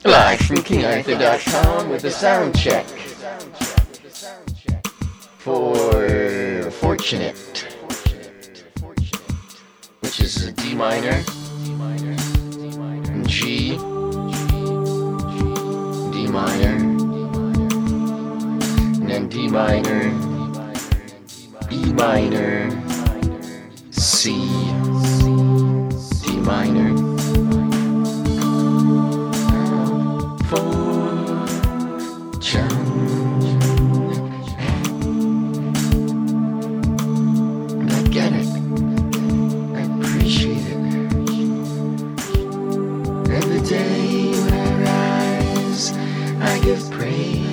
Live from KingArthur.com with a sound check for Fortunate, which is a D minor, G, D minor, and then D minor, E minor, C, D minor. I get it. I appreciate it. Every day when I rise, I give praise.